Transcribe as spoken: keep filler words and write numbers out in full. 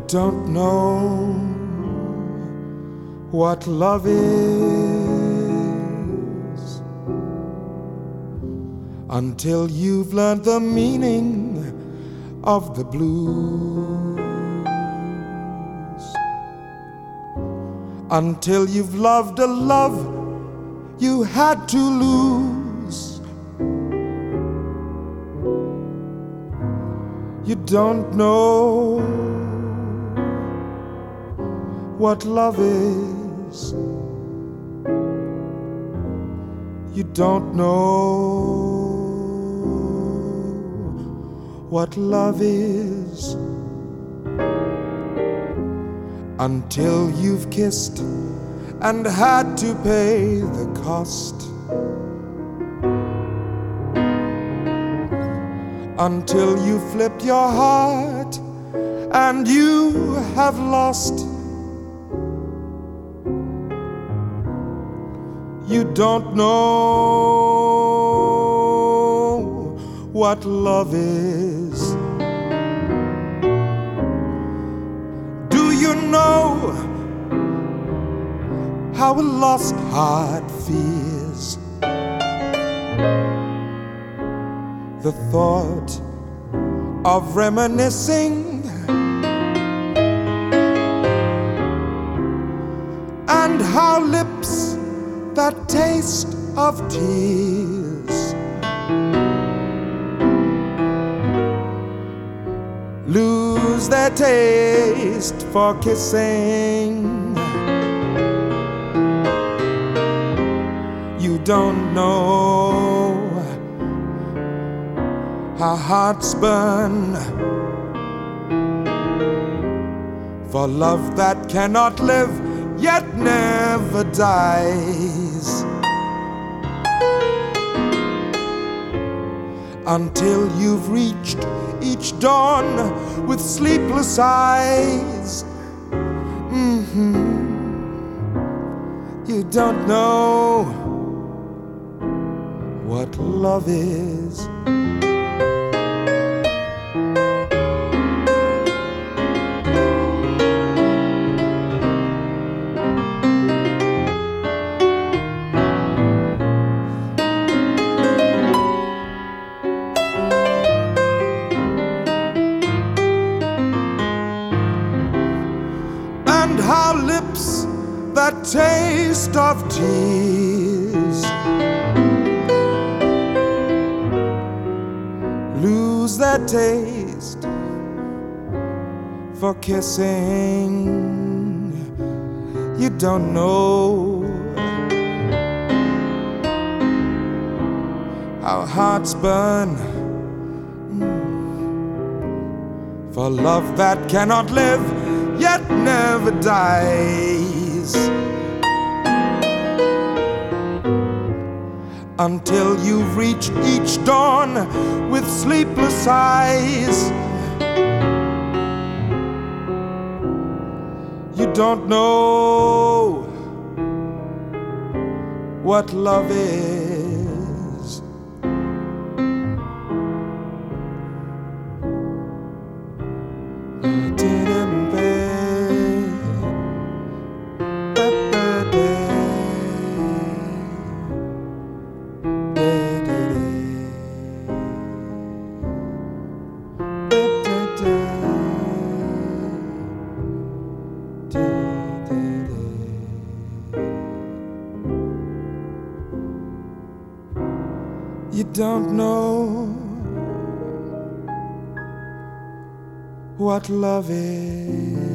don't know what love is until you've learned the meaning of the blues, until you've loved a love you had to lose. You don't know what love is. You don't know what love is until you've kissed and had to pay the cost, until you flipped your heart and you have lost. You don't know what love is. Do you know how a lost heart fears? The thought of reminiscing and how lips that taste of tears lose their taste for kissing. You don't know how hearts burn for love that cannot live yet never dies, until you've reached each dawn with sleepless eyes. Mm-hmm. You don't know what love is. And how lips that taste of tears lose their taste for kissing. You don't know how hearts burn for love that cannot live yet never dies, until you've reached each dawn with sleepless eyes. You don't know what love is. You don't know what love is.